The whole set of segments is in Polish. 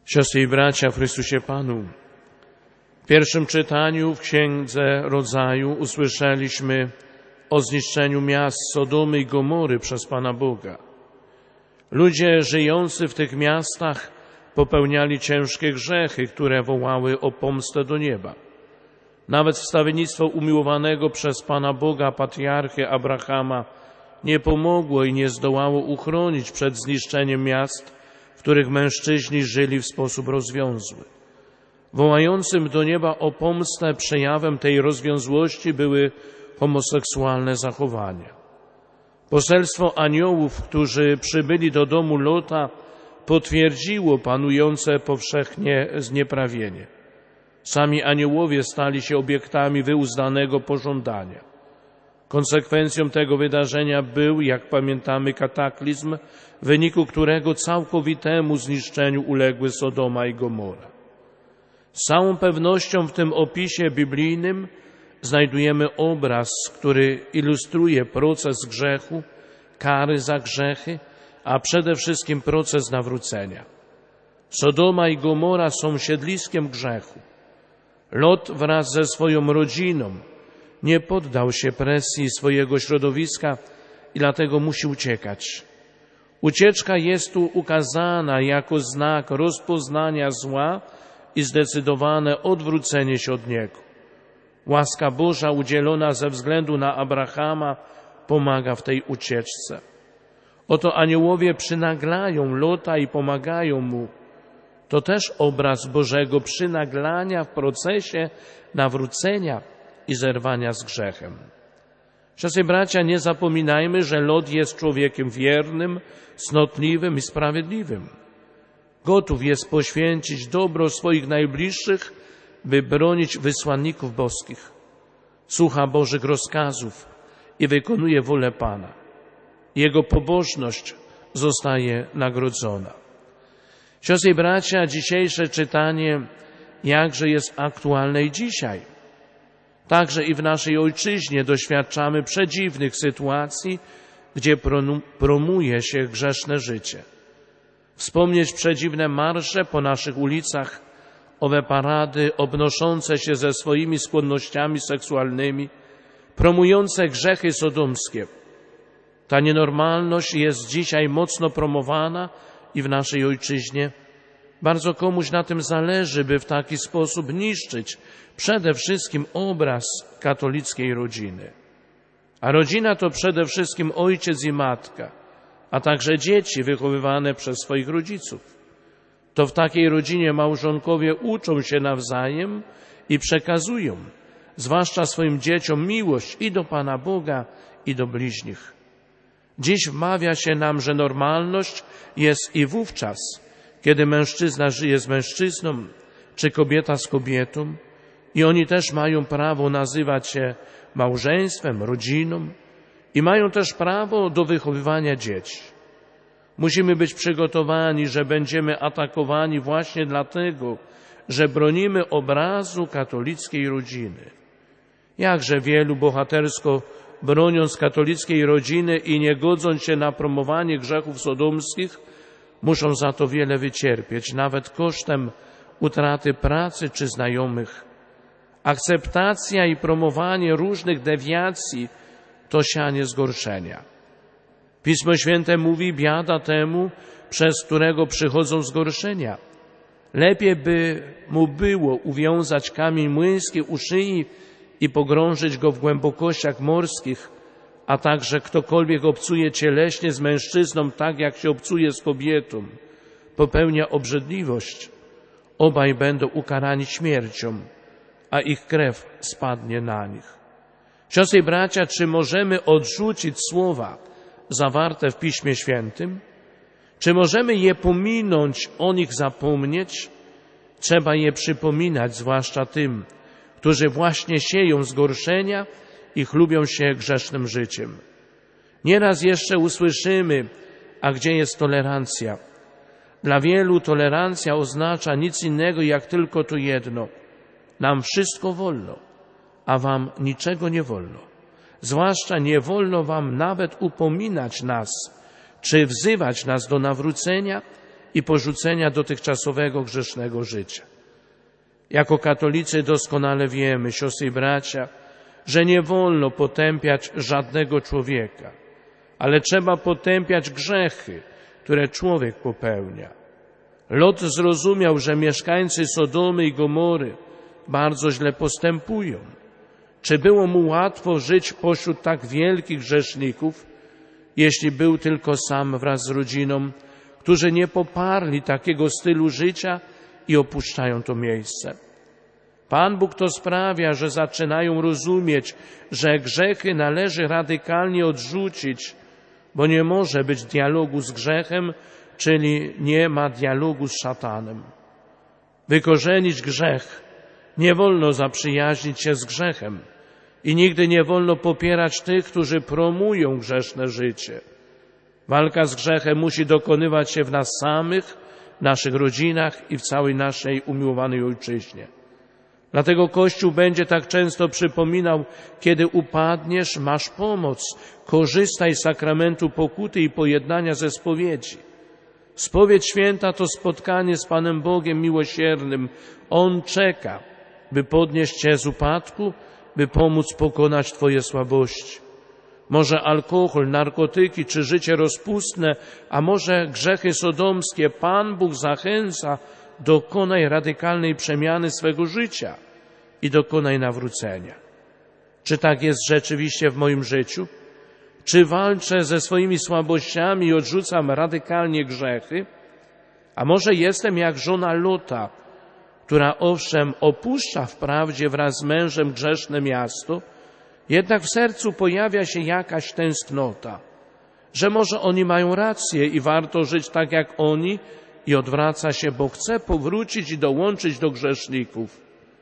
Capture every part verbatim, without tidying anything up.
Siostry i bracia w Chrystusie Panu, w pierwszym czytaniu w Księdze Rodzaju usłyszeliśmy o zniszczeniu miast Sodomy i Gomory przez Pana Boga. Ludzie żyjący w tych miastach popełniali ciężkie grzechy, które wołały o pomstę do nieba. Nawet wstawiennictwo umiłowanego przez Pana Boga patriarchy Abrahama nie pomogło i nie zdołało uchronić przed zniszczeniem miast, w których mężczyźni żyli w sposób rozwiązły. Wołającym do nieba o pomstę przejawem tej rozwiązłości były homoseksualne zachowania. Poselstwo aniołów, którzy przybyli do domu Lota, potwierdziło panujące powszechnie znieprawienie. Sami aniołowie stali się obiektami wyuzdanego pożądania. Konsekwencją tego wydarzenia był, jak pamiętamy, kataklizm, w wyniku którego całkowitemu zniszczeniu uległy Sodoma i Gomora. Z całą pewnością w tym opisie biblijnym znajdujemy obraz, który ilustruje proces grzechu, kary za grzechy, a przede wszystkim proces nawrócenia. Sodoma i Gomora są siedliskiem grzechu. Lot wraz ze swoją rodziną nie poddał się presji swojego środowiska i dlatego musi uciekać. Ucieczka jest tu ukazana jako znak rozpoznania zła i zdecydowane odwrócenie się od niego. Łaska Boża udzielona ze względu na Abrahama pomaga w tej ucieczce. Oto aniołowie przynaglają Lota i pomagają mu. To też obraz Bożego przynaglania w procesie nawrócenia i zerwania z grzechem. Siostry, bracia, nie zapominajmy, że Lot jest człowiekiem wiernym, cnotliwym i sprawiedliwym. Gotów jest poświęcić dobro swoich najbliższych, by bronić wysłanników boskich. Słucha Bożych rozkazów i wykonuje wolę Pana. Jego pobożność zostaje nagrodzona. Siostry i bracia, dzisiejsze czytanie jakże jest aktualne i dzisiaj. Także i w naszej ojczyźnie doświadczamy przedziwnych sytuacji, gdzie promuje się grzeszne życie. Wspomnieć przedziwne marsze po naszych ulicach, owe parady obnoszące się ze swoimi skłonnościami seksualnymi, promujące grzechy sodomskie. Ta nienormalność jest dzisiaj mocno promowana i w naszej ojczyźnie. Bardzo komuś na tym zależy, by w taki sposób niszczyć przede wszystkim obraz katolickiej rodziny. A rodzina to przede wszystkim ojciec i matka, a także dzieci wychowywane przez swoich rodziców. To w takiej rodzinie małżonkowie uczą się nawzajem i przekazują, zwłaszcza swoim dzieciom, miłość i do Pana Boga, i do bliźnich. Dziś wmawia się nam, że normalność jest i wówczas, kiedy mężczyzna żyje z mężczyzną, czy kobieta z kobietą, i oni też mają prawo nazywać się małżeństwem, rodziną i mają też prawo do wychowywania dzieci. Musimy być przygotowani, że będziemy atakowani właśnie dlatego, że bronimy obrazu katolickiej rodziny. Jakże wielu bohatersko broniąc katolickiej rodziny i nie godząc się na promowanie grzechów sodomskich, muszą za to wiele wycierpieć, nawet kosztem utraty pracy czy znajomych. Akceptacja i promowanie różnych dewiacji to sianie zgorszenia. Pismo Święte mówi: biada temu, przez którego przychodzą zgorszenia. Lepiej by mu było uwiązać kamień młyński u szyi i pogrążyć go w głębokościach morskich, a także ktokolwiek obcuje cieleśnie z mężczyzną tak, jak się obcuje z kobietą, popełnia obrzydliwość. Obaj będą ukarani śmiercią, a ich krew spadnie na nich. Siostry i bracia, czy możemy odrzucić słowa zawarte w Piśmie Świętym? Czy możemy je pominąć, o nich zapomnieć? Trzeba je przypominać, zwłaszcza tym, którzy właśnie sieją zgorszenia i chlubią się grzesznym życiem. Nieraz jeszcze usłyszymy: a gdzie jest tolerancja? Dla wielu tolerancja oznacza nic innego jak tylko to jedno: nam wszystko wolno, a wam niczego nie wolno. Zwłaszcza nie wolno wam nawet upominać nas, czy wzywać nas do nawrócenia, i porzucenia dotychczasowego grzesznego życia. Jako katolicy doskonale wiemy, siostry i bracia, że nie wolno potępiać żadnego człowieka, ale trzeba potępiać grzechy, które człowiek popełnia. Lot zrozumiał, że mieszkańcy Sodomy i Gomory bardzo źle postępują. Czy było mu łatwo żyć pośród tak wielkich grzeszników, jeśli był tylko sam wraz z rodziną, którzy nie poparli takiego stylu życia i opuszczają to miejsce? Pan Bóg to sprawia, że zaczynają rozumieć, że grzechy należy radykalnie odrzucić, bo nie może być dialogu z grzechem, czyli nie ma dialogu z szatanem. Wykorzenić grzech, nie wolno zaprzyjaźnić się z grzechem i nigdy nie wolno popierać tych, którzy promują grzeszne życie. Walka z grzechem musi dokonywać się w nas samych, w naszych rodzinach i w całej naszej umiłowanej ojczyźnie. Dlatego Kościół będzie tak często przypominał, kiedy upadniesz, masz pomoc, korzystaj z sakramentu pokuty i pojednania ze spowiedzi. Spowiedź święta to spotkanie z Panem Bogiem miłosiernym. On czeka, by podnieść Cię z upadku, by pomóc pokonać Twoje słabości. Może alkohol, narkotyki czy życie rozpustne, a może grzechy sodomskie. Pan Bóg zachęca, dokonaj radykalnej przemiany swego życia i dokonaj nawrócenia. Czy tak jest rzeczywiście w moim życiu? Czy walczę ze swoimi słabościami i odrzucam radykalnie grzechy? A może jestem jak żona Lota, która owszem opuszcza wprawdzie wraz z mężem grzeszne miasto, jednak w sercu pojawia się jakaś tęsknota, że może oni mają rację i warto żyć tak jak oni, i odwraca się, bo chce powrócić i dołączyć do grzeszników.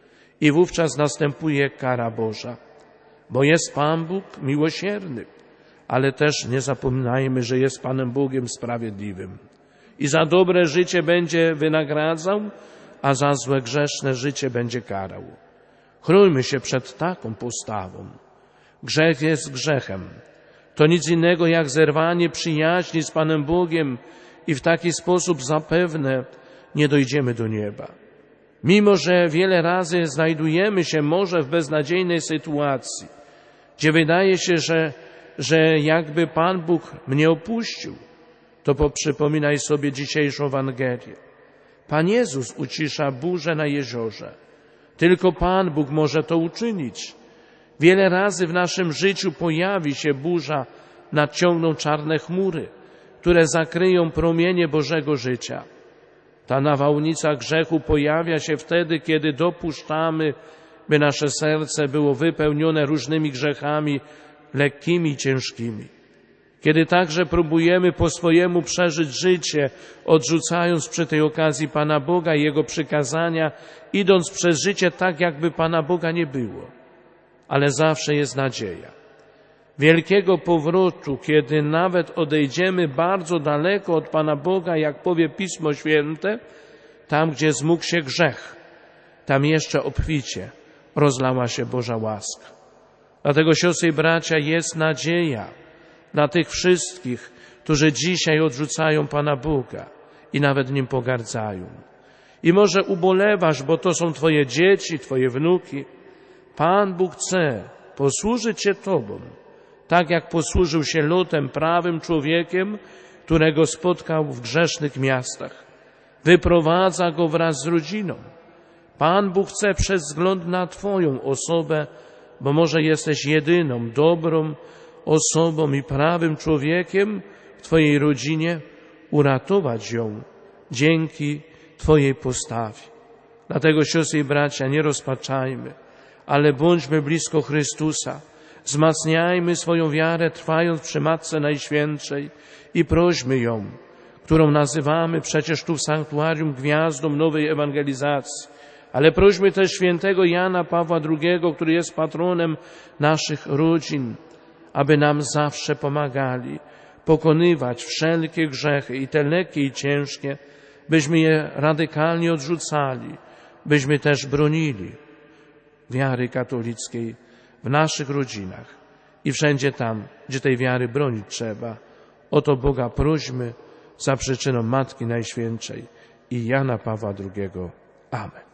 I wówczas następuje kara Boża, bo jest Pan Bóg miłosierny, ale też nie zapominajmy, że jest Panem Bogiem sprawiedliwym. I za dobre życie będzie wynagradzał, a za złe grzeszne życie będzie karał. Chronimy się przed taką postawą. Grzech jest grzechem. To nic innego jak zerwanie przyjaźni z Panem Bogiem i w taki sposób zapewne nie dojdziemy do nieba. Mimo że wiele razy znajdujemy się może w beznadziejnej sytuacji, gdzie wydaje się, że, że jakby Pan Bóg mnie opuścił, to poprzypominaj sobie dzisiejszą Ewangelię. Pan Jezus ucisza burzę na jeziorze. Tylko Pan Bóg może to uczynić. Wiele razy w naszym życiu pojawi się burza, nadciągną czarne chmury, które zakryją promienie Bożego życia. Ta nawałnica grzechu pojawia się wtedy, kiedy dopuszczamy, by nasze serce było wypełnione różnymi grzechami, lekkimi i ciężkimi. Kiedy także próbujemy po swojemu przeżyć życie, odrzucając przy tej okazji Pana Boga i Jego przykazania, idąc przez życie tak, jakby Pana Boga nie było. Ale zawsze jest nadzieja. Wielkiego powrotu, kiedy nawet odejdziemy bardzo daleko od Pana Boga, jak powie Pismo Święte, tam, gdzie zmógł się grzech, tam jeszcze obficie rozlała się Boża łaska. Dlatego, siostry i bracia, jest nadzieja dla tych wszystkich, którzy dzisiaj odrzucają Pana Boga i nawet Nim pogardzają. I może ubolewasz, bo to są Twoje dzieci, Twoje wnuki. Pan Bóg chce posłużyć się Tobą, tak jak posłużył się Lotem, prawym człowiekiem, którego spotkał w grzesznych miastach. Wyprowadza go wraz z rodziną. Pan Bóg chce przez wzgląd na Twoją osobę, bo może jesteś jedyną dobrą osobą i prawym człowiekiem w Twojej rodzinie, uratować ją dzięki Twojej postawie. Dlatego, siostry i bracia, nie rozpaczajmy, ale bądźmy blisko Chrystusa. Wzmacniajmy swoją wiarę, trwając przy Matce Najświętszej i prośmy ją, którą nazywamy przecież tu w sanktuarium gwiazdą nowej ewangelizacji. Ale prośmy też świętego Jana Pawła drugiego, który jest patronem naszych rodzin, aby nam zawsze pomagali pokonywać wszelkie grzechy, i te lekkie, i ciężkie, byśmy je radykalnie odrzucali, byśmy też bronili wiary katolickiej w naszych rodzinach i wszędzie tam, gdzie tej wiary bronić trzeba. O to Boga prośmy, za przyczyną Matki Najświętszej i Jana Pawła drugiego. Amen.